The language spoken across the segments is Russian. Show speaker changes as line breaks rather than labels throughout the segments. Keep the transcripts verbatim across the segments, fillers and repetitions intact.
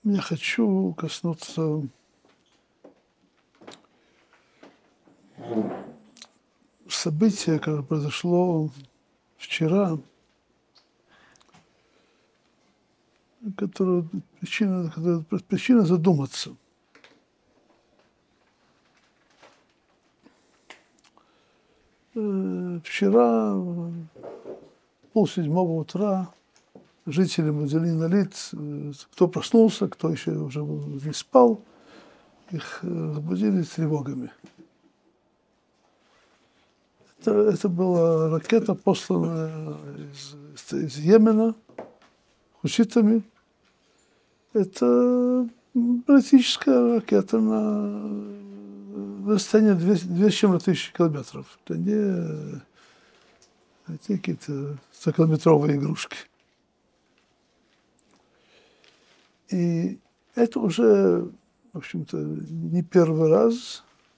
Я хочу коснуться события, которое произошло вчера, которое причина, которое причина задуматься. Вчера, полседьмого утра, жители Муделина-Лид, кто проснулся, кто еще уже не спал, их разбудили тревогами. Это, это была ракета, посланная из, из Йемена хуситами. Это баллистическая ракета на расстоянии две с чем-то тысячи километров. Это не, не какие-то стокилометровые игрушки. И это уже, в общем-то, не первый раз.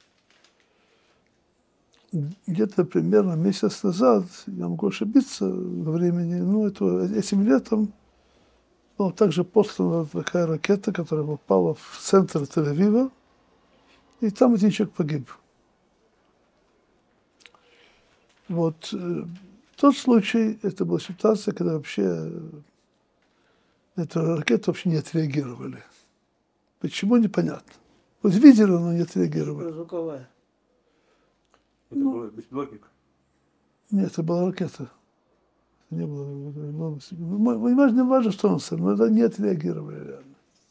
Где-то примерно месяц назад, я могу ошибиться во времени, но это, этим летом была также послана такая ракета, которая попала в центр Тель-Авива, и там один человек погиб. Вот тот случай, это была ситуация, когда вообще эта ракета вообще не отреагировали. Почему, непонятно. Вот видели, но не отреагировали.
Звуковая.
Это ну, был беспилотник?
Нет, это была ракета. Не было, не важно, не важно, что он сам, но это не отреагировали реально.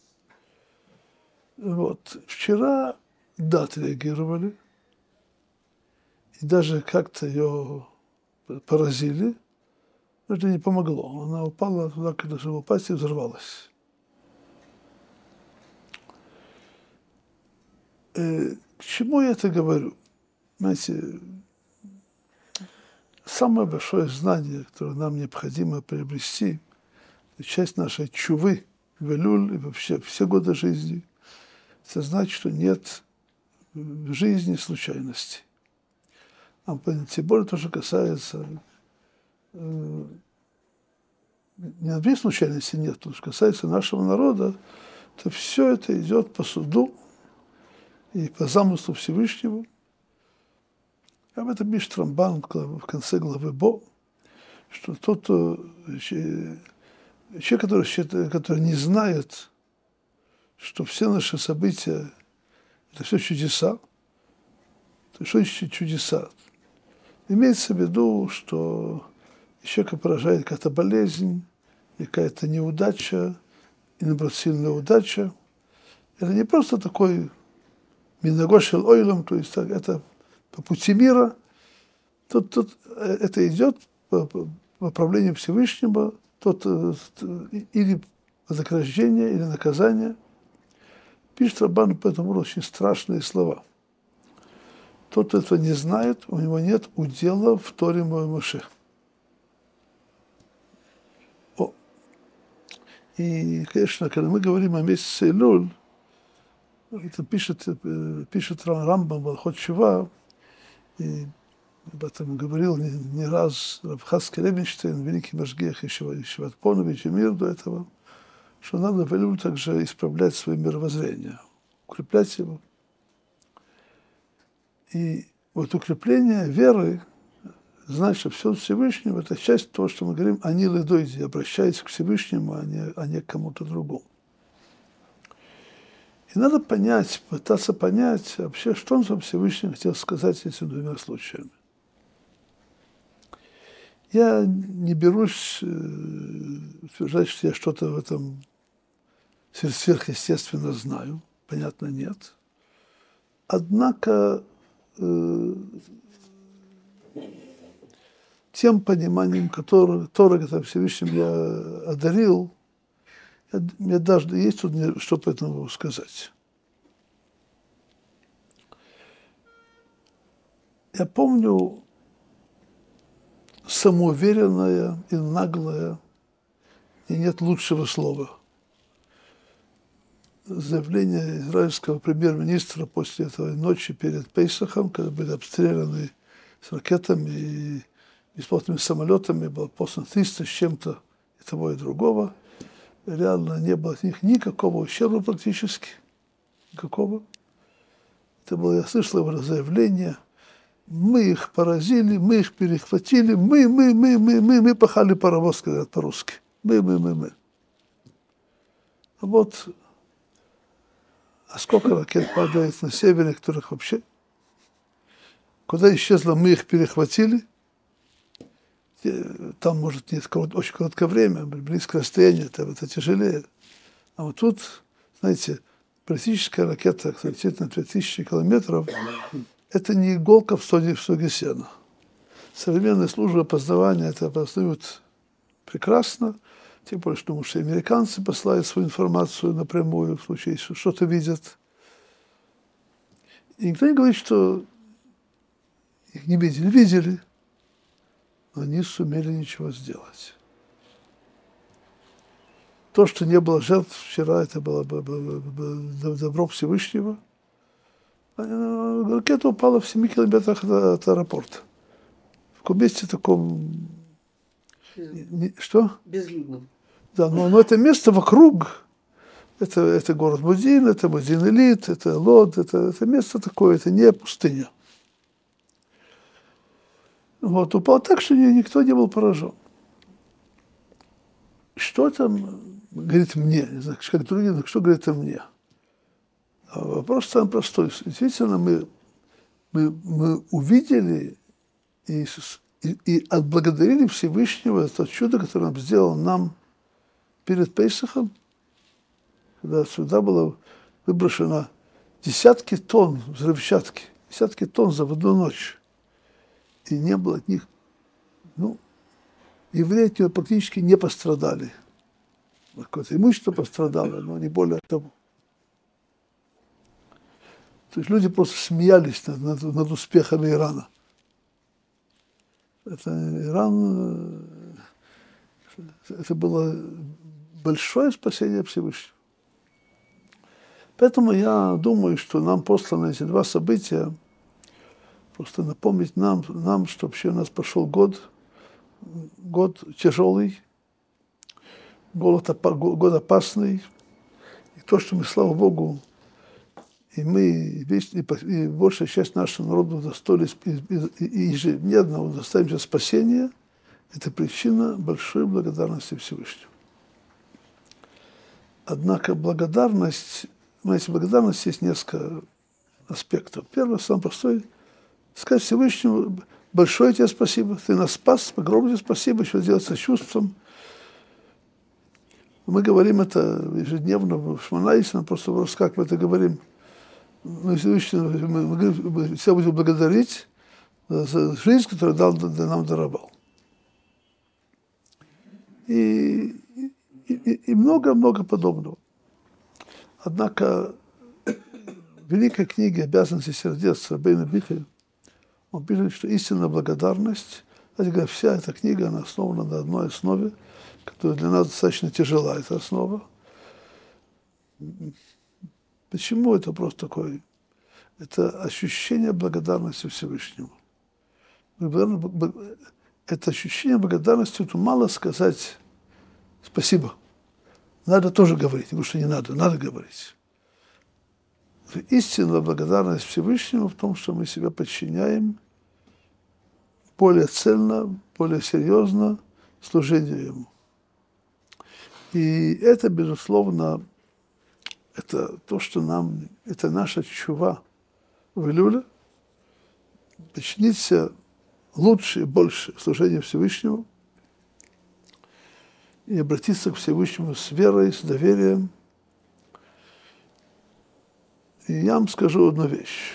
Вот. Вчера, да, отреагировали. И даже как-то ее поразили. Но это не помогло. Она упала туда, когда должна упасть, и взорвалась. Э, к чему я это говорю? Знаете, самое большое знание, которое нам необходимо приобрести, часть нашей чувы, велюль и вообще все годы жизни, это знать, что нет в жизни случайностей. А тем более то, что касается э, не одной случайности нет, то, что касается нашего народа, то все это идет по суду и по замыслу Всевышнего. Об этом пишет Рамбан в конце главы Бо, что тот, кто, человек, который, который не знает, что все наши события – это все чудеса, то что еще чудеса? Имеется в виду, что человека поражает какая-то болезнь, какая-то неудача, и наоборот сильная удача. Это не просто такой минагошел ойлом, то есть это по пути мира, тут, тут это идет по, по, по правлению Всевышнего, тут или вознаграждение, или наказание. Пишет Раббан по этому очень страшные слова. Тот, кто этого не знает, у него нет удела в Торе Моше. О. И, конечно, когда мы говорим о месяце Илюль, это пишет, пишет Рамбам Балхот Шува, и об этом говорил не, не раз Рав Хаскель Левинштейн, великий Машгиах Ишиват Понович и мир до этого, что надо в Илюль также исправлять свое мировоззрение, укреплять его. И вот укрепление веры, знать, что все Всевышнего, это часть того, что мы говорим «Ани ледойди», обращаясь к Всевышнему, а не, а не к кому-то другому. И надо понять, пытаться понять вообще, что он сам Всевышний хотел сказать этими двумя случаями. Я не берусь утверждать, что я что-то в этом сверхъестественно знаю, понятно, нет. Однако э, тем пониманием, которое, которое это Всевышним я одарил, я, мне даже есть тут что по этому сказать. Я помню самоуверенное и наглое, и нет лучшего слова, заявление израильского премьер-министра после этой ночи перед Пейсахом, когда были обстреляны с ракетами и беспилотными самолетами, было послано триста с чем-то и того, и другого. реально не было от них никакого ущерба практически. Никакого. Это было, я слышал его заявление. Мы их поразили, мы их перехватили, мы, мы, мы, мы, мы, мы пахали паровоз, говорят по-русски. Мы, мы, мы, мы. А вот, а сколько ракет падает на севере, которых вообще... Куда исчезло, мы их перехватили. Там, может, нет, очень короткое время, близкое расстояние, это, это тяжелее. А вот тут, знаете, баллистическая ракета, которая летит на две тысячи километров, это не иголка в стоге, в стоге сена. Современные службы опознавания это опознают прекрасно, тем более, что, может, и американцы посылают свою информацию напрямую, в случае, если что-то видят. И никто не говорит, что их не видели. Видели, но они сумели ничего сделать. То, что не было жертв вчера, это было бы добро Всевышнего. Ракета упала в семи километрах от аэропорта. В каком месте таком... Не, что?
Безлюдном.
Да, но, но это место вокруг, это, это город Мудин, это Мудин-Элит, это Лод, это, это место такое, это не пустыня. Вот, упал так, что никто не был поражен. Что там говорит мне, не знаю, как другие, что говорит мне? А вопрос самый простой. Действительно, мы, мы, мы увидели и, и, и отблагодарили Всевышнего за то чудо, которое он сделал нам перед Пейсахом, когда сюда было выброшено десятки тонн взрывчатки, десятки тонн за одну ночь. И не было от них, ну, евреи от него практически не пострадали. Какое-то имущество пострадало, но не более того. То есть люди просто смеялись над, над, над успехами Ирана. Это Иран, это было большое спасение Всевышнего. Поэтому я думаю, что нам посланы эти два события, просто напомнить нам, нам, что вообще у нас прошел год, год тяжелый, год, год опасный. И то, что мы, слава Богу, и мы, и большая часть нашего народа удостоились, и ежедневно удостоимся спасения, это причина большой благодарности Всевышнему. Однако благодарность, знаете, благодарность есть несколько аспектов. Первый, самый простой, сказать Всевышнему: большое тебе спасибо, ты нас спас, огромное спасибо, еще делать с чувством. Мы говорим это ежедневно в Шмонайсе, просто вопрос, как мы это говорим. Мы Всевышнему, мы, мы, мы все будем благодарить за жизнь, которую дал, да, нам даровал. И, и, и много-много подобного. Однако в великой книге «Обязанности сердец» Рабейна Бихи он пишет, что истинная благодарность, говоря, вся эта книга, она основана на одной основе, которая для нас достаточно тяжела, эта основа. Почему это просто такое? Это ощущение благодарности Всевышнему. Это ощущение благодарности, тут мало сказать спасибо. Надо тоже говорить, потому что не надо, надо говорить. Истинная благодарность Всевышнему в том, что мы себя подчиняем более цельно, более серьезно служению Ему. И это, безусловно, это то, что нам, это наша тшува в Илюле, подчиниться лучше и больше служению Всевышнему и обратиться к Всевышнему с верой, с доверием. И я вам скажу одну вещь.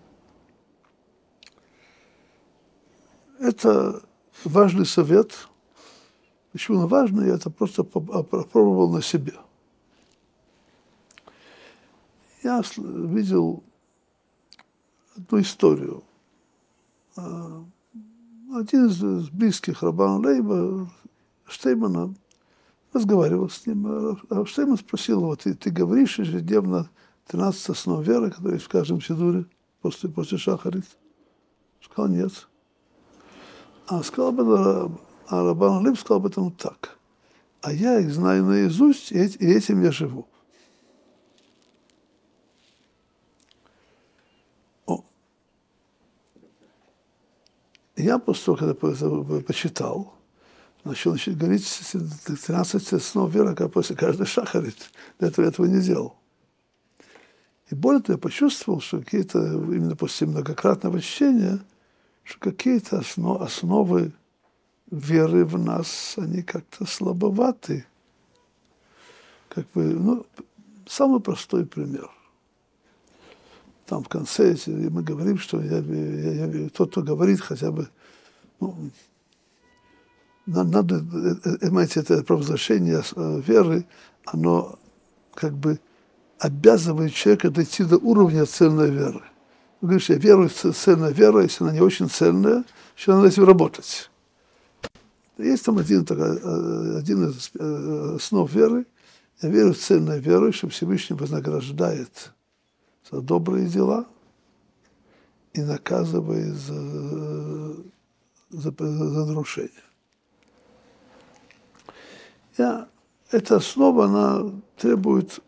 Это важный совет. Почему он важный? Я это просто попробовал на себе. Я видел одну историю. Один из близких Рабана Лейба, Штеймана, разговаривал с ним. А Штейман спросил его: ты, ты говоришь ежедневно тринадцать основ веры, которые есть в каждом сидуре после, после Шахарит? Сказал: нет. А сказал бы, а Рабан Лейб сказал об этом так. а я их знаю наизусть, и этим я живу. О. Я после того, когда почитал, начал говорить тринадцать основ веры, как после каждой шахарит. До этого я этого не делал. И более того, я почувствовал, что какие-то, именно после многократного чтения, что какие-то основ, основы веры в нас, они как-то слабоваты. Как бы, ну, самый простой пример. Там в конце мы говорим, что я, я, я, тот, кто говорит хотя бы, ну, надо, понимаете, это провозглашение веры, оно как бы обязывает человека дойти до уровня цельной веры. Вы говорите, я верую в цельную веру, если она не очень цельная, еще надо этим работать. Есть там один, один из основ веры. Я верю в цельную веру, что Всевышний вознаграждает за добрые дела и наказывает за, за, за нарушение. Я, эта основа, она требует,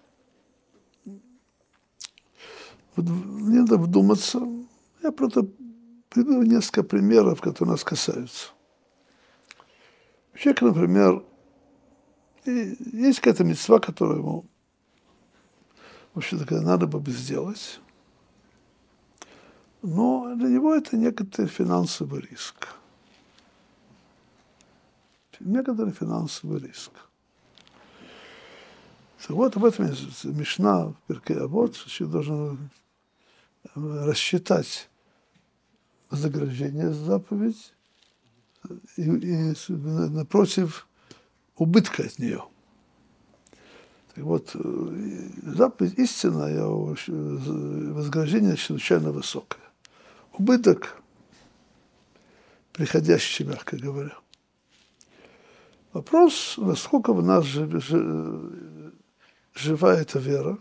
мне надо вдуматься. Я просто приведу несколько примеров, которые нас касаются. Человек, например, есть какая-то мицва, которую ему вообще-то надо бы сделать, но для него это некоторый финансовый риск. Некоторый финансовый риск. Вот об этом есть Мишна в Перкей Авот, что должен рассчитать вознаграждение за заповедь и, и напротив убытка от нее. Так вот, заповедь истинная, вознаграждение чрезвычайно высокое. Убыток приходящий, мягко говоря. Вопрос, насколько в нас жива эта вера,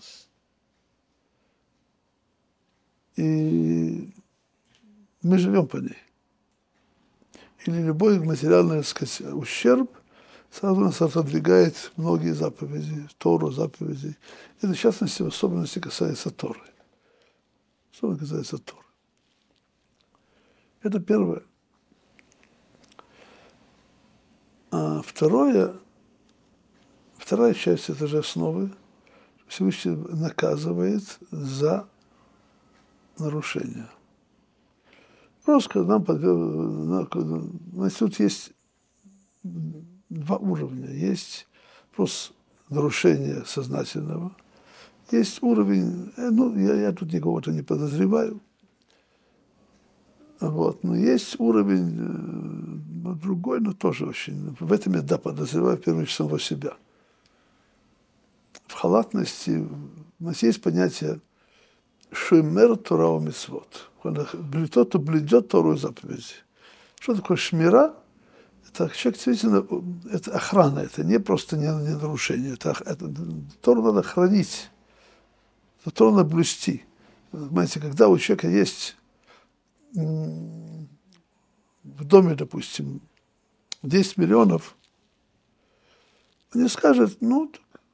и мы живем по ней. Или любой материальный, так сказать, ущерб сразу нас отодвигает многие заповеди, Тору, заповеди. Это, в частности, в особенности касается Торы. Особенно касается Торы. Это первое. А второе, вторая часть этой же основы, Всевышний наказывает за нарушение. Просто нам, значит, тут есть два уровня. Есть просто нарушение сознательного, есть уровень, ну, я, я тут никого-то не подозреваю, вот, но есть уровень, ну, другой, но тоже очень, в этом я, да, подозреваю, в первую очередь, самого себя. В халатности у нас есть понятие шумер Тора у мицвот. Тот, кто блюдет Тору и заповеди. Что такое шмира? Это человек, действительно, это охрана, это не просто не, не нарушение. Это, это, Тору надо хранить, Тору надо блюсти. Понимаете, когда у человека есть в доме, допустим, десять миллионов, он не скажет, ну,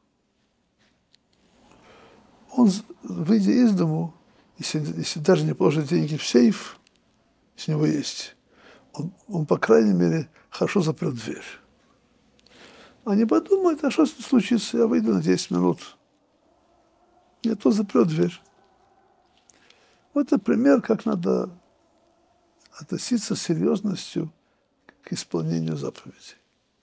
он, выйдя из дому, если, если даже не положит деньги в сейф, если у него есть, он, он, по крайней мере, хорошо запрет дверь. А не подумает, а что случится, я выйду на десять минут. Нет, то запрет дверь. Вот это пример, как надо относиться с серьезностью к исполнению заповедей.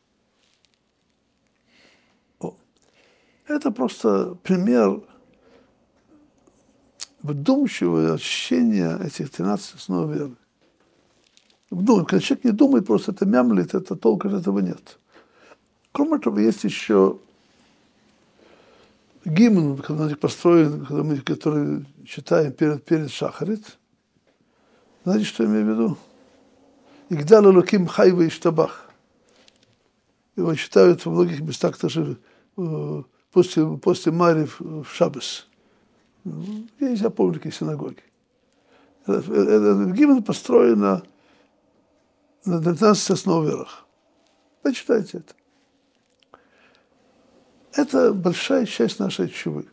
О. Это просто пример вдумчивое ощущение этих тринадцати основ веры. Вдумай, когда человек не думает, просто это мямлит, это толка от этого нет. Кроме того, есть еще гимн, когда построен, когда мы, который читаем перед, перед шахарит. Знаете, что я имею в виду? Игдал Элоким Хайва Иштабах. Его читают во многих местах тоже после, после Марьев в Шаббос. Есть, я помню, такие синагоги. Этот гимн построен на, на тринадцати основах верах. Почитайте это. Это большая часть нашей чувы.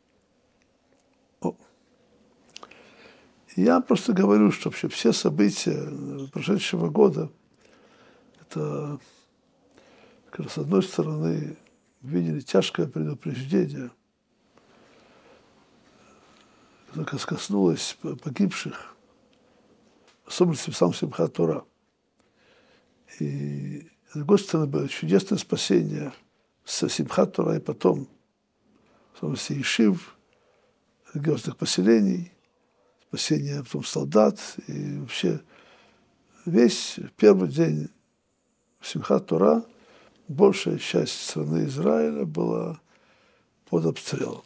О. Я просто говорю, что вообще все события прошедшего года, это, с одной стороны, видели тяжкое предупреждение, которое коснулось погибших, особенно сам Симхат Тора. И с другой стороны, было чудесное спасение с Симхат Тора и потом, в смысле, Ешив, религиозных поселений, спасение потом солдат, и вообще весь первый день Симхат Тора большая часть страны Израиля была под обстрелом.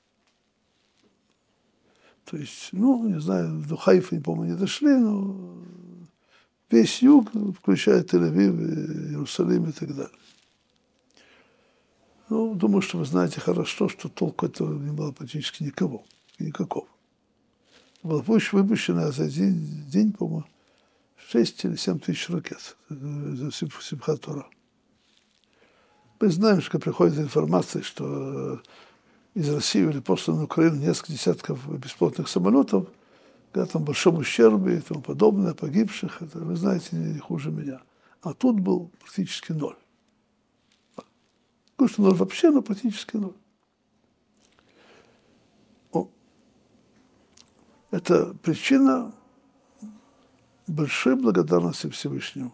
То есть, ну, не знаю, до Хайфа, не помню, не дошли, но весь юг, включая Тель-Авив, Иерусалим и так далее. Ну, думаю, что вы знаете хорошо, что толку этого не было практически никого, никакого. Было выпущено за один день, по-моему, шесть или семь тысяч ракет за Симхат Тора. Мы знаем, что приходит информация, что из России или просто на Украину несколько десятков беспилотных самолетов, когда там большом ущербе и тому подобное, погибших, это вы знаете не хуже меня. А тут был практически ноль. Ну, что ноль вообще, но практически ноль. О. Это причина большой благодарности Всевышнему.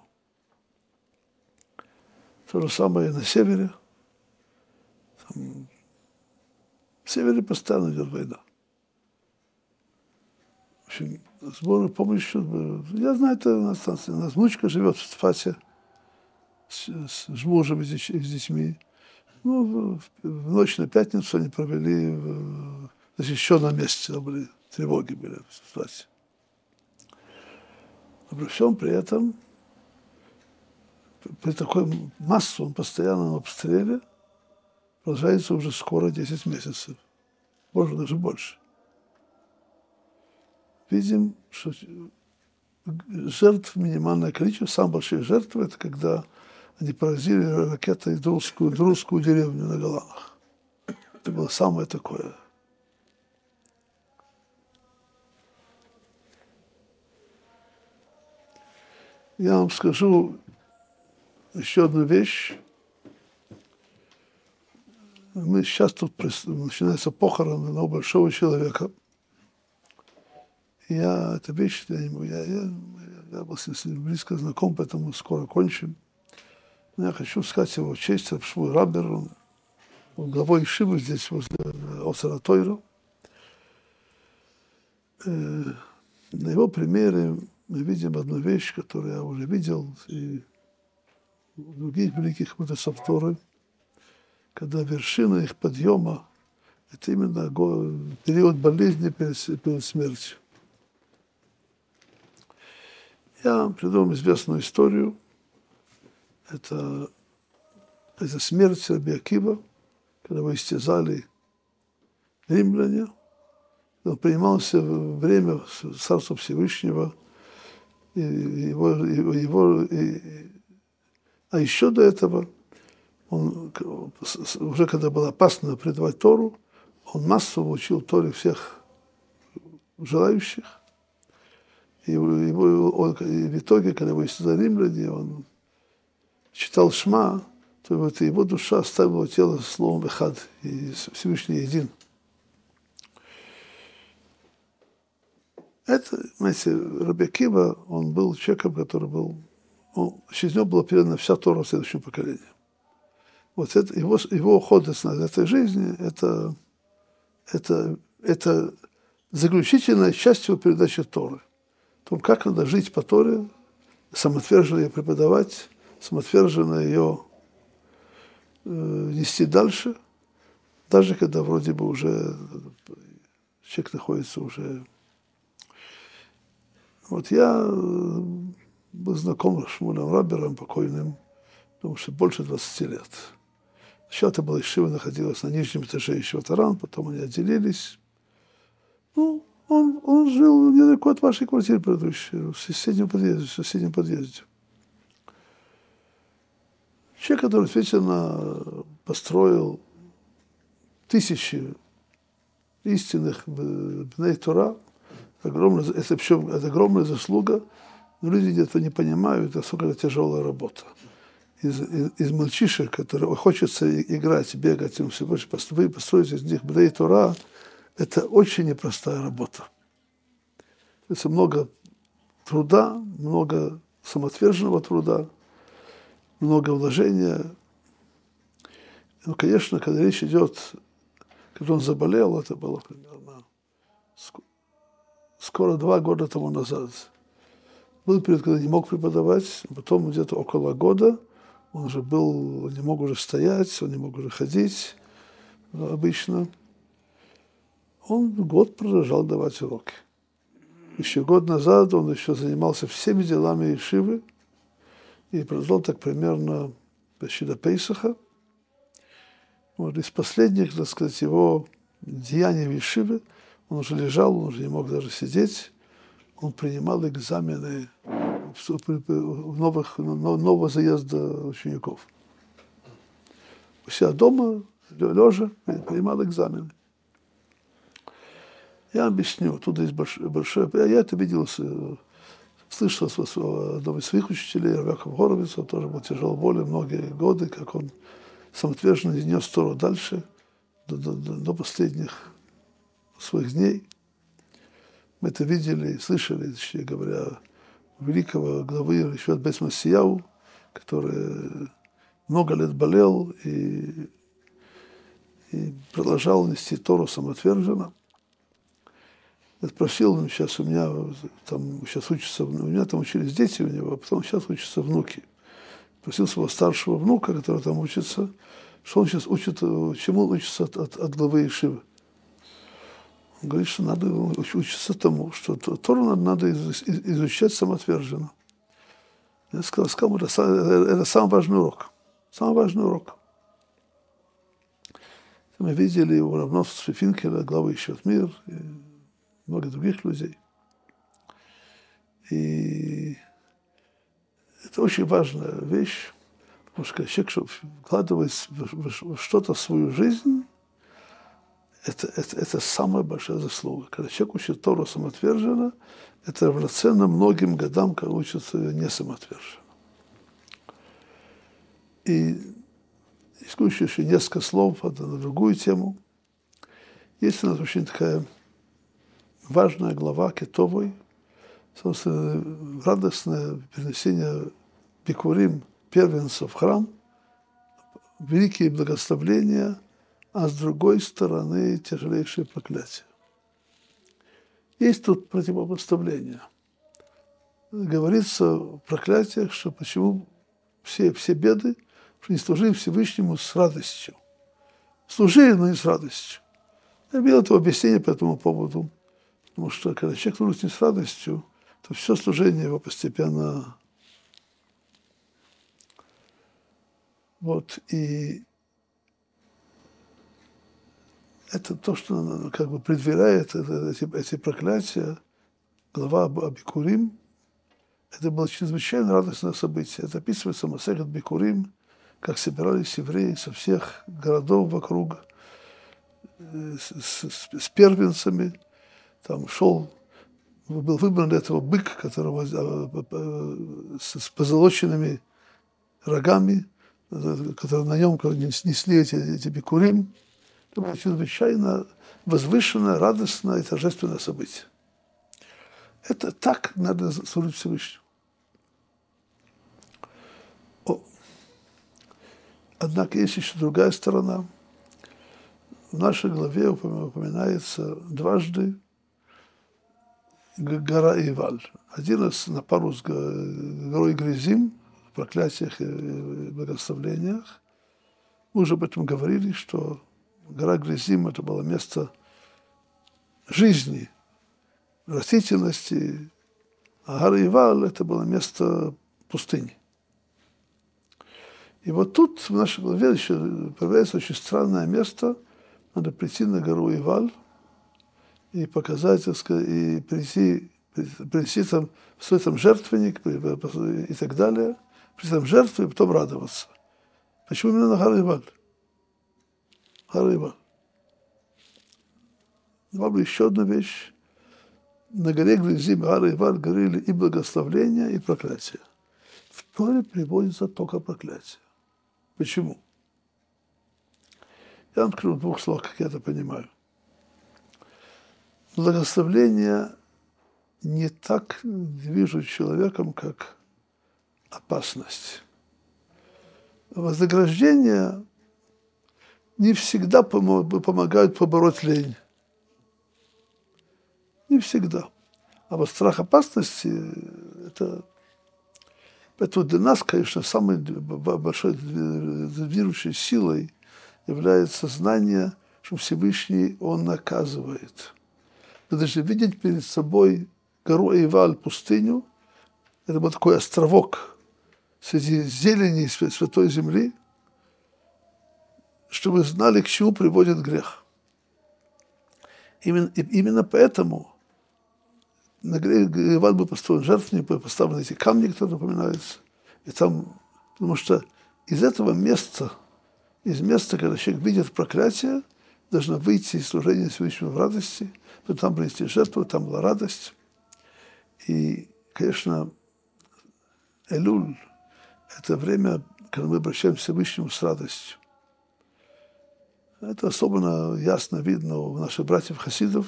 То же самое и на севере. Там, в севере постоянно идет война. В общем, сборы помощи. Я знаю, это у нас, у нас внучка живет в Цфате с, с мужем и с детьми. Ну, в, в ночь на пятницу они провели в защищенном месте, там были тревоги были в Цфате. Но при всем при этом, при такой массовом постоянном обстреле продолжается уже скоро десять месяцев, может даже больше. Видим, что жертв минимальное количество, самые большие жертвы, это когда они поразили ракетой друзскую, друзскую деревню на Голанах. Это было самое такое. Я вам скажу еще одну вещь. Мы сейчас тут начинаются похороны одного большого человека. Я, эта вещь для него, я, я, я был с ним близко знаком, поэтому скоро кончим. Но я хочу сказать его честь, Рабшмуль Раббер, он, он главой Ешивы здесь, возле Осера Тойра. Э, на его примере мы видим одну вещь, которую я уже видел и у других великих мудрецов Торы, когда вершина их подъема – это именно период болезни перед, перед смертью. Я вам приведу известную историю. Это, это смерть Раби Акива, когда его истязали римляне. Он принимался время Царства Всевышнего. И его, его, и, а еще до этого, он, уже когда было опасно предавать Тору, он массово учил Торе всех желающих. И, его, он, и в итоге, когда его истязали римляне, он читал Шма, то вот его душа оставила тело словом «эхад», и Всевышний един. Это, знаете, Раби Акива, он был человеком, который был, он, через него была передана вся Тора в следующем поколении. Вот это, его, его уход из этой жизни, это, это, это заключительная часть его передачи Торы. О том, как надо жить по Торе, самоотверженно ее преподавать, самоотверженно ее э, нести дальше, даже когда вроде бы уже человек находится уже... Вот я был знаком с Шмулем Раббером, покойным, потому что больше двадцати лет. Сначала это была Ешива, находилась на нижнем этаже Ешива Таран, потом они отделились. Ну, он, он жил недалеко от вашей квартиры предыдущей, в соседнем подъезде, в соседнем подъезде. Человек, который действительно построил тысячи истинных бней Тора, огромная, это, причем, это огромная заслуга, но люди этого не понимают, насколько это тяжелая работа. Из, из, из мальчишек, которые хочется играть, бегать, им все больше построить из них бней Тора, это очень непростая работа. Это много труда, много самоотверженного труда, много вложения. Ну, конечно, когда речь идет, когда он заболел, это было примерно скоро два года тому назад. Был период, когда не мог преподавать, потом где-то около года он уже был, он не мог уже стоять, он не мог уже ходить обычно. Он год продолжал давать уроки. Еще год назад он еще занимался всеми делами ешивы и продолжал так примерно почти до Пейсаха. Вот, из последних, так сказать, его деяний в ешиве он уже лежал, он уже не мог даже сидеть. Он принимал экзамены в новых, нового заезда учеников. У себя дома, лежа, принимал экзамены. Я объясню, тут есть большое, большое... Я это видел, слышал с одного из своих учителей, Яков Горовиц, он тоже был тяжело болен многие годы, как он самоотверженно нес Тору дальше, до, до, до последних своих дней. Мы это видели, слышали, точнее говоря, великого главы Ешиват Бейс Масияу, который много лет болел и, и продолжал нести Тору самоотверженно. Я спросил, ну, сейчас у меня там сейчас учатся, у меня там учились дети у него, а потом сейчас учатся внуки. Спросил своего старшего внука, который там учится, что он сейчас учит, чему он учится от, от, от главы Ешивы. Он говорит, что надо учиться тому, что Тору надо, надо изучать самоотверженно. Я сказал, сказал это, это самый важный урок. Самый важный урок. Мы видели у Равновца Финкеля, главы Ешиват Мир, и много других людей. И это очень важная вещь, потому что человек, что вкладывает в что-то свою жизнь, это, это, это самая большая заслуга. Когда человек учит Тору самоотверженно, это равноценно многим годам, когда учится не самоотверженно. И исключу еще несколько слов на другую тему. Есть у нас очень такая важная глава Кетовой, собственно, радостное перенесение бикурим, первенцев в храм, великие благословления, а с другой стороны тяжелейшие проклятия. Есть тут противопоставление. Говорится в проклятиях, что почему все, все беды, что не служили Всевышнему с радостью. Служили, но не с радостью. Я видел это объяснение по этому поводу. Потому что когда человек служит не с радостью, то все служение его постепенно... Вот, и это то, что как бы предверяет это, эти, эти проклятия, глава об Бикурим, это было чрезвычайно радостное событие. Это описывается Масехет Бикурим, как собирались евреи со всех городов вокруг, с, с, с первенцами. Там шел, был выбран для этого бык, которого с позолоченными рогами, которые на нем несли эти, эти бикурим. Это было чрезвычайно возвышенное, радостное и торжественное событие. Это так надо служить Всевышнему. О. Однако есть еще другая сторона. В нашей главе упоминается дважды гора Иваль. Один раз на пару с горой Гризим, в проклятиях и благословлениях. Мы уже об этом говорили, что гора Гризим – это было место жизни, растительности, а гора Иваль – это было место пустыни. И вот тут в нашей главе еще появляется очень странное место. Надо прийти на гору Иваль и показать, так сказать, и прийти, принести там, свой там жертвенник и так далее, принести там жертву и потом радоваться. Почему именно на гору Иваль? Гора Иваль. добавлю еще одну вещь. На горе Гризим, Ара и Вар говорили и благословление, и проклятие. В Торе приводится только проклятие. Почему? Я вам скажу в двух словах, как я это понимаю. Благословление не так движут человеком, как опасность. Вознаграждение не всегда помогают побороть лень. Не всегда. А вот страх опасности, это, это для нас, конечно, самой большой движущей силой является знание, что Всевышний Он наказывает. Мы должны видеть перед собой гору Эйваль, пустыню. Это был такой островок среди зелени святой земли, чтобы знали, к чему приводит грех. Именно, именно поэтому на горе Эйваль был построен жертвенник, поставлены эти камни, которые упоминаются. И там, потому что из этого места, из места, когда человек видит проклятие, должно выйти из служения Всевышнего в радости, там принести жертву, там была радость. И, конечно, Элюль – это время, когда мы обращаемся к Всевышнему с радостью. Это особенно ясно видно у наших братьев-хасидов.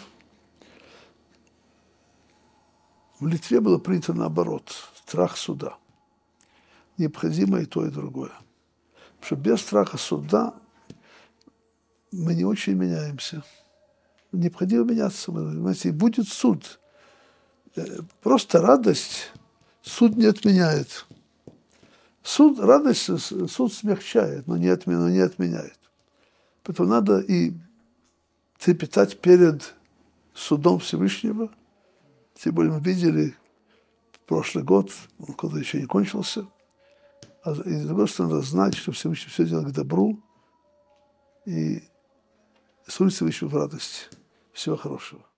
В Литве было принято наоборот – страх суда. Необходимо и то, и другое. Потому что без страха суда мы не очень меняемся. Необходимо меняться. Понимаете, и будет суд. Просто радость суд не отменяет. Суд, радость, суд смягчает, но не, отмен, но не отменяет. Поэтому надо и трепетать перед судом Всевышнего. Тем более мы видели прошлый год, он когда еще не кончился. А и с другой стороны, надо знать, что Всевышний все делает к добру. И судить Всевышнего в радости. Всего хорошего.